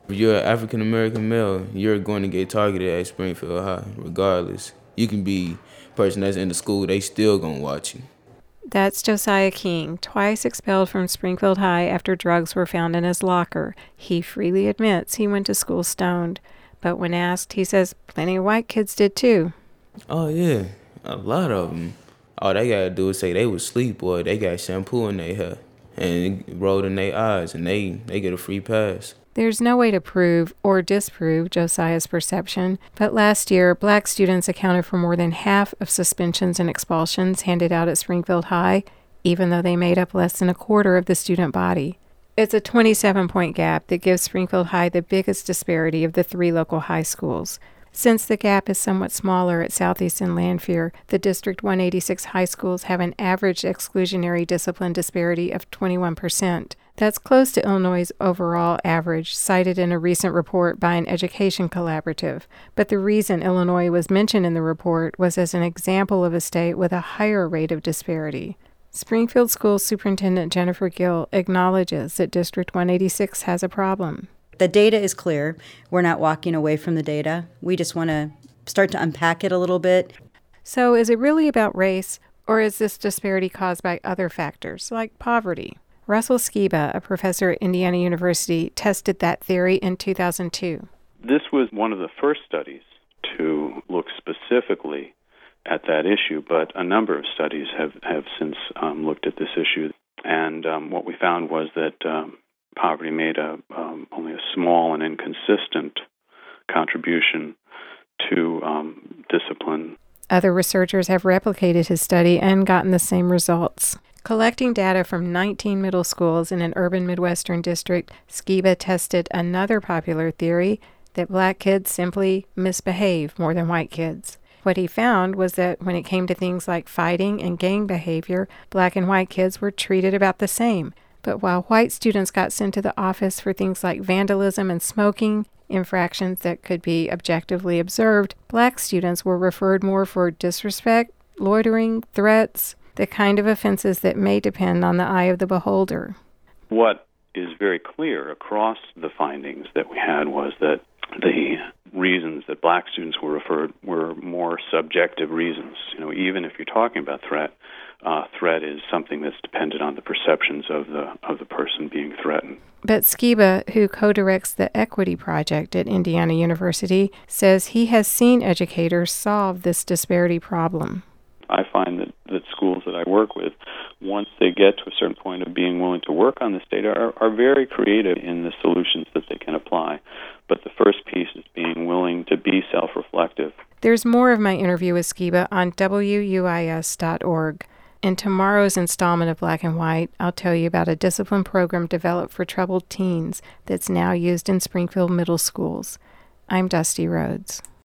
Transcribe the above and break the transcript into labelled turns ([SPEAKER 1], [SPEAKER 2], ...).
[SPEAKER 1] If you're an African American male, you're going to get targeted at Springfield High, regardless. You can be a person that's in the school, they still gonna watch you.
[SPEAKER 2] That's Josiah King, twice expelled from Springfield High after drugs were found in his locker. He freely admits he went to school stoned, but when asked, he says plenty of white kids did too.
[SPEAKER 1] Oh yeah, a lot of them. All they gotta do is say they was asleep, boy. They got shampoo in their hair and it rolled in their eyes, and they get a free pass.
[SPEAKER 2] There's no way to prove or disprove Josiah's perception, but last year, black students accounted for more than half of suspensions and expulsions handed out at Springfield High, even though they made up less than a quarter of the student body. It's a 27-point gap that gives Springfield High the biggest disparity of the three local high schools. Since the gap is somewhat smaller at Southeast and Lanphier, the District 186 high schools have an average exclusionary discipline disparity of 21%. That's close to Illinois' overall average, cited in a recent report by an education collaborative. But the reason Illinois was mentioned in the report was as an example of a state with a higher rate of disparity. Springfield School Superintendent Jennifer Gill acknowledges that District 186 has a problem.
[SPEAKER 3] The data is clear. We're not walking away from the data. We just want to start to unpack it a little bit.
[SPEAKER 2] So is it really about race, or is this disparity caused by other factors, like poverty? Russell Skiba, a professor at Indiana University, tested that theory in 2002.
[SPEAKER 4] This was one of the first studies to look specifically at that issue, but a number of studies have since looked at this issue. And what we found was that poverty made only a small and inconsistent contribution to discipline.
[SPEAKER 2] Other researchers have replicated his study and gotten the same results. Collecting data from 19 middle schools in an urban Midwestern district, Skiba tested another popular theory that black kids simply misbehave more than white kids. What he found was that when it came to things like fighting and gang behavior, black and white kids were treated about the same. But while white students got sent to the office for things like vandalism and smoking, infractions that could be objectively observed, black students were referred more for disrespect, loitering, threats, the kind of offenses that may depend on the eye of the beholder.
[SPEAKER 4] What is very clear across the findings that we had was that the reasons that black students were referred were more subjective reasons. Even if you're talking about threat is something that's dependent on the perceptions of the person being threatened.
[SPEAKER 2] But Skiba, who co-directs the Equity Project at Indiana University, says he has seen educators solve this disparity problem.
[SPEAKER 4] I find that schools that I work with, once they get to a certain point of being willing to work on this data, are very creative in the solutions that they can apply. But the first piece is being willing to be self-reflective.
[SPEAKER 2] There's more of my interview with Skiba on WUIS.org. In tomorrow's installment of Black and White, I'll tell you about a discipline program developed for troubled teens that's now used in Springfield middle schools. I'm Dusty Rhodes.